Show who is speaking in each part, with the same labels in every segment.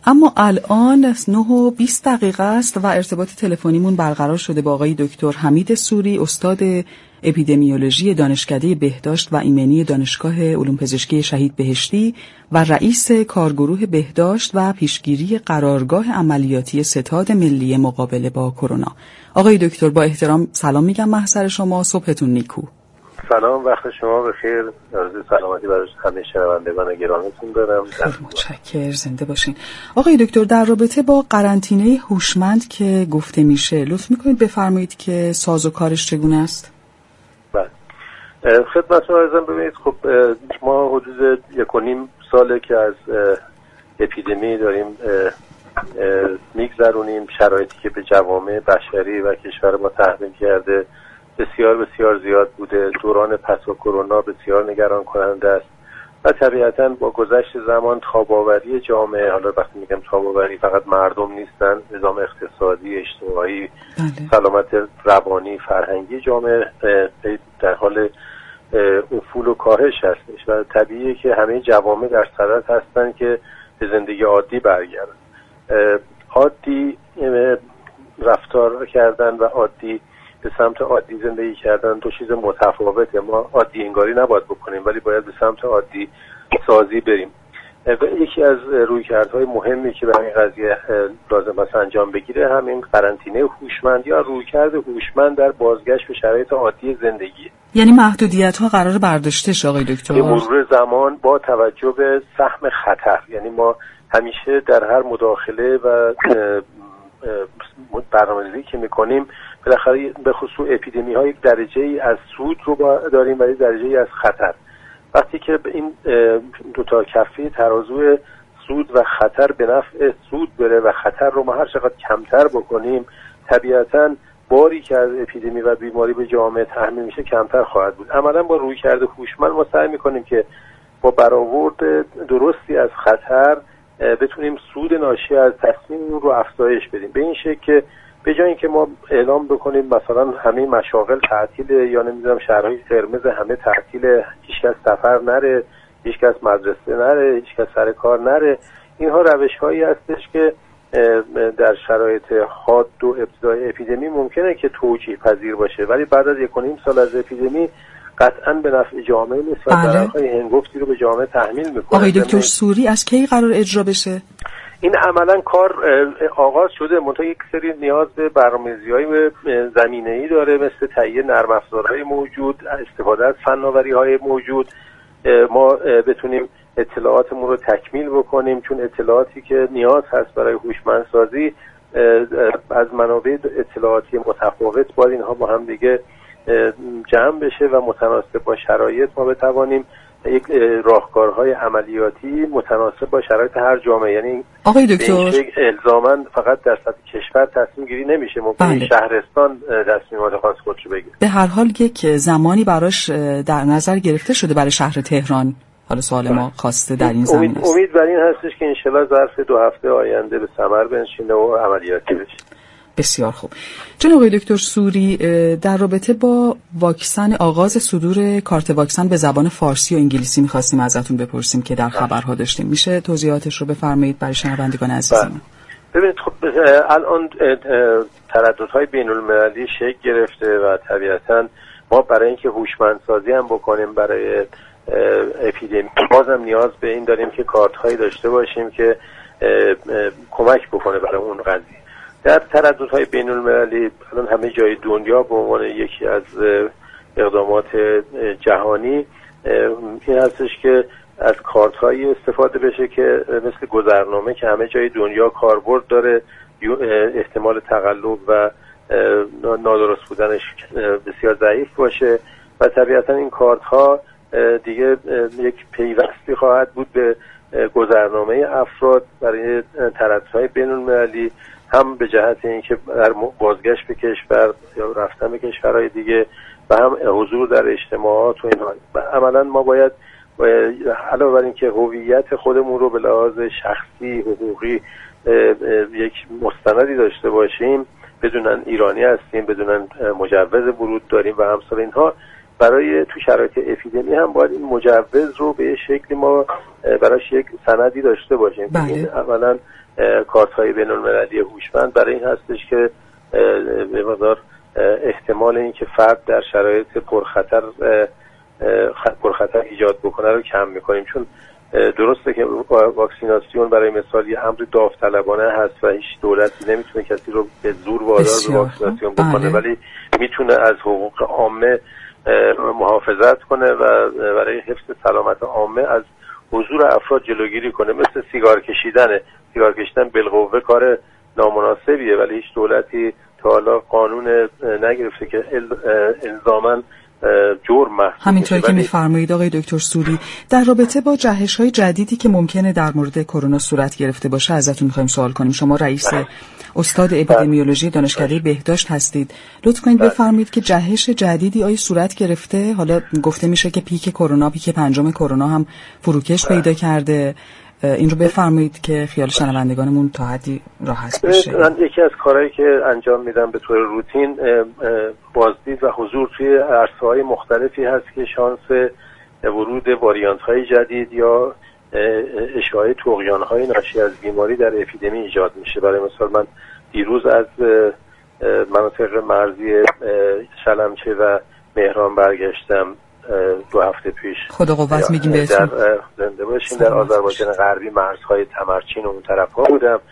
Speaker 1: اما الان 9:20 است و ارتباط تلفنیمون برقرار شده با آقای دکتر حمید سوری، استاد اپیدمیولوژی دانشکده بهداشت و ایمنی دانشگاه علوم پزشکی شهید بهشتی و رئیس کارگروه بهداشت و پیشگیری قرارگاه عملیاتی ستاد ملی مقابله با کرونا. آقای دکتر با احترام سلام میگم محضر شما، صبحتون نیکو.
Speaker 2: سلام، وقت شما بخیر. آرزوی سلامتی برای همه شنوندگان گرامیتون دارم.
Speaker 1: متشکرم، زنده باشین. آقای دکتر در رابطه با قرنطینه هوشمند که گفته میشه لطف میکنید بفرمایید که سازوکارش چگونه است؟
Speaker 2: بله، خدمتتون عرضم. ببینید خب ما حدود 1.5 ساله که از اپیدمی داریم میگذرونیم. شرایطی که به جوامع بشری و کشور ما تحمیل کرده بسیار بسیار زیاد بوده. دوران پس از کرونا بسیار نگران کننده است و طبیعتاً با گذشت زمان تاب‌آوری جامعه، حالا وقتی میگم تاب‌آوری فقط مردم نیستن، نظام اقتصادی، اجتماعی، سلامت روانی، فرهنگی جامعه در حال افول و کاهش هستش و طبیعیه که همه جوامع در صدد هستن که به زندگی عادی برگردن. عادی رفتار کردن و عادی به سمت عادی زندگی کردن دو چیز متفاوته. ما عادی انگاری نباید بکنیم ولی باید به سمت عادی سازی بریم. یکی از رویکردهای مهمی که برای این قضیه لازم است انجام بگیره همین قرنطینه هوشمند یا رویکرد هوشمند در بازگشت به شرایط عادی زندگی.
Speaker 1: یعنی محدودیت‌ها قرار برداشته شه آقای دکتر؟
Speaker 2: به مرور زمان با توجه به سهم خطر، یعنی ما همیشه در هر مداخله و برنامه‌ریزی که می‌کنیم بالاخره به خصوص اپیدمی ها یک درجه‌ای از سود رو داریم و یک درجه‌ای از خطر. وقتی که این دو تا کفه ترازوی سود و خطر به نفع سود بره و خطر رو ما هر چقدر کمتر بکنیم طبیعتاً باری که از اپیدمی و بیماری به جامعه تحمیل میشه کمتر خواهد بود. عملاً با رویکرد هوشمند ما سعی می‌کنیم که با برآورد درستی از خطر بتونیم سود ناشی از تصمیم رو افزایش بدیم، به این شکل که به جای اینکه ما اعلام بکنیم مثلا همه مشاغل تعطیله یا نمیدونم شهرهای قرمز همه تعطیله، هیچکس سفر نره، هیچکس مدرسه نره، هیچکس سر کار نره، اینها روش‌هایی هستش که در شرایط حاد و ابتدای اپیدمی ممکنه که توجیه پذیر باشه ولی بعد از 1.5 سال از اپیدمی قطعاً به نفع جامعه نیست و ضررهای هنگفتی رو به جامعه تحمیل میکنه.
Speaker 1: آقای دکتر سوری از کی قرار اجرا بشه؟
Speaker 2: این عملا کار آغاز شده، منتها یک سری نیاز به برنامه‌ریزی‌های زمینه‌ای داره، مثل تهیه نرم افزارهای موجود، استفاده از فناوری‌های موجود. ما بتونیم اطلاعاتمون رو تکمیل بکنیم، چون اطلاعاتی که نیاز هست برای هوشمندسازی از منابع اطلاعاتی متفاوت باید اینها با هم دیگه جمع بشه و متناسب با شرایط ما بتوانیم یک راهکارهای عملیاتی متناسب با شرایط هر جامعه، یعنی
Speaker 1: آقای دکتر
Speaker 2: الزاماً فقط در سطح کشور تصمیم گیری نمیشه، ممکنه شهرستان تصمیمات خاص خودش بگیره.
Speaker 1: به هر حال یک زمانی براش در نظر گرفته شده برای شهر تهران. حالا سوال ما خواسته در این زمینه است.
Speaker 2: امید بر این هستش که انشالله ظرف 2 هفته آینده به ثمر بنشینه و عملیاتی بشه.
Speaker 1: بسیار خوب. جناب آقای دکتر سوری، در رابطه با واکسن، آغاز صدور کارت واکسن به زبان فارسی و انگلیسی می‌خواستیم ازتون بپرسیم که در خبرها داشتیم. میشه توضیحاتش رو بفرمایید برای شنوندگان عزیزمون؟
Speaker 2: ببینید خب الان ترددهای بین‌المللی شکل گرفته و طبیعتاً ما برای اینکه هوشمندسازی هم بکنیم برای اپیدمی بازم نیاز به این داریم که کارت‌هایی داشته باشیم که کمک بکنه برای اون قضیه. در ترددهای بین‌المللی الان همه جای دنیا به عنوان یکی از اقدامات جهانی این هستش که از کارت‌هایی استفاده بشه که مثل گذرنامه که همه جای دنیا کاربرد داره، احتمال تقلب و نادرست بودنش بسیار ضعیف باشه و طبیعتا این کارت‌ها دیگه یک پیوستی خواهد بود به گذرنامه افراد برای ترددهای بین‌المللی، هم به جهت اینکه در بازگشت به کشور یا رفتن به کشورهای دیگه و هم حضور در اجتماعات و اینها. عملا ما باید علاوه بر اینکه هویت خودمون رو به لحاظ شخصی حقوقی یک مستندی داشته باشیم، بدونن ایرانی هستیم، بدونن مجوز ورود داریم و امثال اینها، برای تو شرایط اپیدمی هم باید این مجوز رو به شکلی ما براش یک سندی داشته باشیم. این اولا کارت‌های بین‌المللی هوشمند برای این هستش که به مقدار احتمال اینکه فرد در شرایط پرخطر ایجاد بکنه رو کم می‌کنیم. چون درسته که واکسیناسیون برای مثال یه امر داوطلبانه هست و هیچ دولتی نمیتونه کسی رو به زور وادار به واکسیناسیون بکنه، ولی میتونه از حقوق عامه محافظت کنه و برای حفظ سلامت عامه از حضور افراد جلوگیری کنه. مثل سیگار کشیدن بالقوه کار نامناسبیه، ولی هیچ دولتی تا حالا قانون نگرفته که الزاماً جرم محسوب
Speaker 1: همینطوری که می‌فرمایید آقای دکتر سوری. در رابطه با جهش‌های جدیدی که ممکنه در مورد کرونا صورت گرفته باشه ازتون می‌خوایم سوال کنیم. شما رئیس استاد اپیدمیولوژی دانشکده بهداشت هستید. لطف کنید بفرمایید که جهش جدیدی آیا صورت گرفته؟ حالا گفته میشه که پیک پنجم کرونا هم فروکش پیدا کرده. این رو بفرمایید که خیال شنوندگانمون تا حدی راحت بشه.
Speaker 2: من یکی از کارهایی که انجام میدم به طور روتین بازدید و حضور توی عرصه‌های مختلفی هست که شانس ورود واریانت‌های جدید یا اشاعه طغیان‌های ناشی از بیماری در اپیدمی ایجاد میشه. برای مثال من دیروز از مناطق مرزی شلمچه و مهران برگشتم 2 هفته پیش.
Speaker 1: خدا قوت میگیم بهتون.
Speaker 2: در زنده باشین. در آذربایجان غربی مرزهای تمرچین و اون طرف‌ها بودم.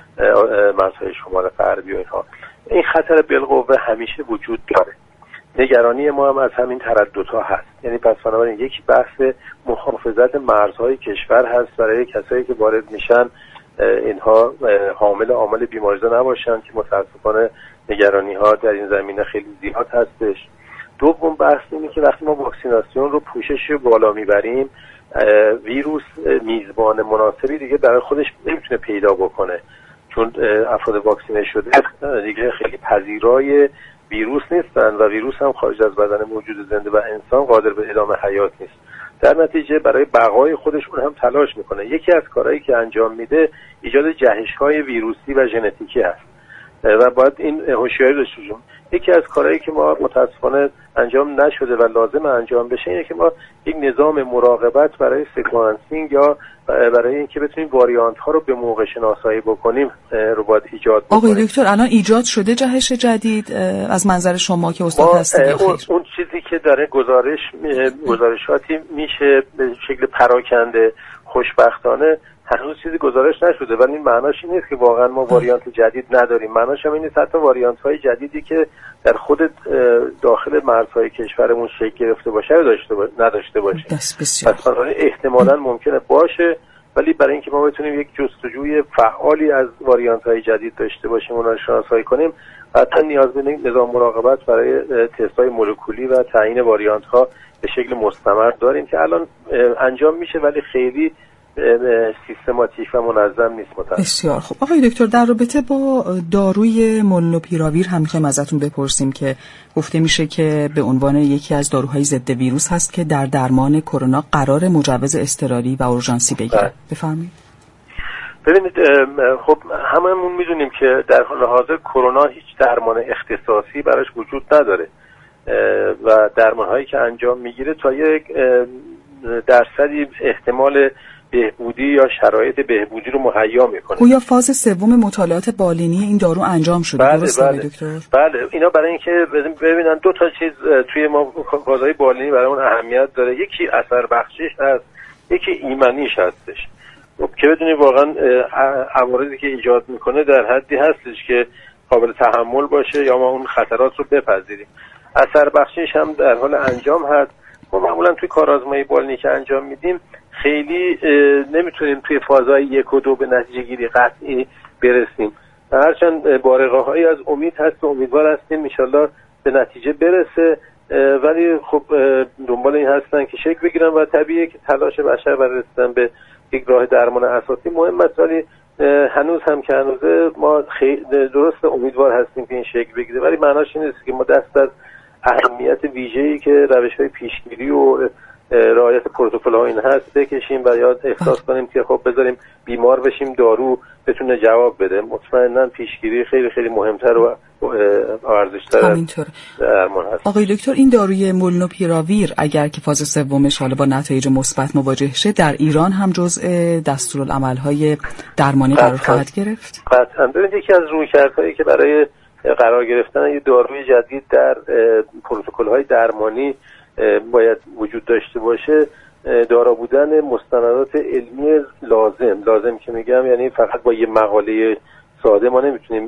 Speaker 2: مرزهای شمال غربی و اینها. این خطر بالقوه همیشه وجود داره. نگرانی ما هم از همین ترددها هست. یعنی پس بنابراین یک بحث محافظت مرزهای کشور هست برای کسایی که وارد میشن اینها حامل عامل بیماریزا نباشن که متاسفانه نگرانی‌ها در این زمینه خیلی زیاد هستش. دوم بحث اینه که وقتی ما واکسیناسیون رو پوشش بالا میبریم ویروس میزبان مناسبی دیگه برای خودش نمیتونه پیدا بکنه، چون افراد واکسینه شده دیگه خیلی پذیرای ویروس نیستن و ویروس هم خارج از بدن موجود زنده و انسان قادر به ادامه حیات نیست. در نتیجه برای بقای خودش اون هم تلاش میکنه. یکی از کارهایی که انجام میده ایجاد جهش‌های ویروسی و ژنتیکی هست و باید این هوشیاری داشته باشیم. یکی از کارهایی که ما متاسفانه انجام نشده و لازم انجام بشه اینه که ما یک نظام مراقبت برای سکوانسینگ یا برای اینکه بتونیم واریانت ها رو به موقع شناسایی بکنیم رو باید ایجاد بکنیم.
Speaker 1: آقای دکتر الان ایجاد شده جهش جدید از منظر شما که استاد هستید؟
Speaker 2: اون چیزی که داره گزارشاتی میشه به شکل پراکنده خوشبختانه هنوز چیزی گزارش نشده، ولی این معناش این نیست که واقعا ما واریانت جدید نداریم. معناش هم این نیست حتی واریانت های جدیدی که در خود داخل مرزهای کشورمون شکل گرفته باشه رو نداشته باشیم. پس احتمالاً ممکنه باشه، ولی برای اینکه ما بتونیم یک جستجوی فعالی از واریانت های جدید داشته باشیم اونها رو شناسایی کنیم حتما نیاز به نظام مراقبت برای تست های مولکولی و تعیین واریانت ها به شکل مستمر داریم که الان انجام میشه ولی خیلی سیستماتیک و منظم نیست متاسفانه.
Speaker 1: بسیار خوب. آقای دکتر در رابطه با داروی مولنوپیراویر هم می‌خوایم ازتون بپرسیم که گفته میشه که به عنوان یکی از داروهای ضد ویروس هست که در درمان کرونا قرار مجوز اضطراری و اورژانسی بگیره. بفرمایید.
Speaker 2: ببینید خب هممون میدونیم که در حال حاضر کرونا هیچ درمان اختصاصی براش وجود نداره و درمان‌هایی که انجام میگیره تا یک درصدی احتمال بهبودی یا شرایط بهبودی رو مهیا میکنه.
Speaker 1: گویا فاز سوم مطالعات بالینی این دارو انجام شده.
Speaker 2: بله
Speaker 1: دکتر؟
Speaker 2: بله اینا برای اینکه ببینن دو تا چیز توی ما فازهای بالینی برای اون اهمیت داره. یکی اثر بخشیش هست، یکی ایمنیش هستش که بدونید واقعا عوارضی که ایجاد میکنه در حدی هستش که قابل تحمل باشه یا ما اون خطرات رو بپذیریم. اثر بخشیش هم در حال انجام هست. ما معمولا توی کارآزمایی بالینی که انجام میدیم خیلی نمیتونیم توی فازهای 1 و 2 به نتیجه گیری قطعی برسیم. هرچند بارقه هایی از امید هست و امیدوار هستیم انشالله به نتیجه برسه، ولی خب دنبال این هستن که شکل بگیرن و طبیعیه که تلاش بشر برای رسیدن به یک راه درمان اساسی مهم است، ولی هنوز هم که هنوزه ما درست امیدوار هستیم که این شکل بگیره، ولی معناش این نیست که ما دست از اهمیت ویژه‌ای که روش‌های پیشگیری و رعایت پروتکل ها این هست بکشیم و یا احساس کنیم که خب بذاریم بیمار بشیم دارو بتونه جواب بده. مطمئناً پیشگیری خیلی خیلی مهمتر و ارزش‌تر درمان هست.
Speaker 1: آقای دکتر، این داروی مولنوپیراویر اگر که فاز سومش حالا با نتایج مثبت مواجه شه در ایران هم جزء دستورالعمل‌های درمانی قرار خواهد گرفت؟
Speaker 2: قطعاً. ببینید یکی از رویکردهایی که برای قرار گرفتن یه داروی جدید در پروتکل‌های درمانی باید وجود داشته باشه دارا بودن مستندات علمی لازم که میگم یعنی فقط با یه مقاله ساده ما نمیتونیم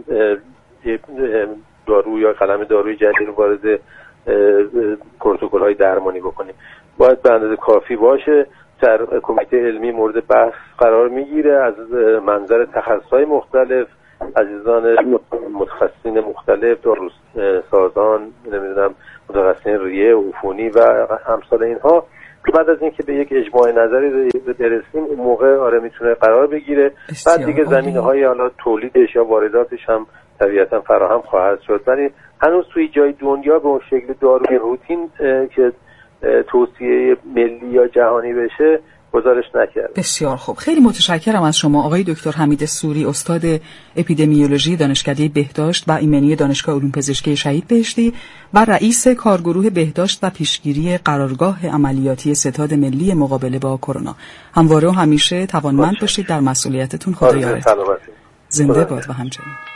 Speaker 2: دارو یا قلم داروی جدید رو وارد پروتکل‌های درمانی بکنیم. باید به اندازه کافی باشه، در کمیته علمی مورد بحث قرار میگیره، از منظر تخصص‌های مختلف، عزیزان متخصصین مختلف، داروسازان، نمیدونم متخصصین ریه عفونی و امثال اینها، بعد از اینکه به یک اجماع نظری برسیم اون موقع آره میتونه قرار بگیره. بعد دیگه زمینه‌های حالا تولیدش یا وارداتش هم طبیعتا فراهم خواهد شد، ولی هنوز توی جای دنیا به اون شکل داروی روتین که توصیه ملی یا جهانی بشه گزارش نکرد.
Speaker 1: بسیار خوب، خیلی متشکرم از شما آقای دکتر حمید سوری، استاد اپیدمیولوژی دانشکده بهداشت و ایمنی دانشگاه علوم پزشکی شهید بهشتی و رئیس کارگروه بهداشت و پیشگیری قرارگاه عملیاتی ستاد ملی مقابله با کرونا. همواره و همیشه توانمند باشید در مسئولیتتون. خدا یارتون. زنده باد و همچنین.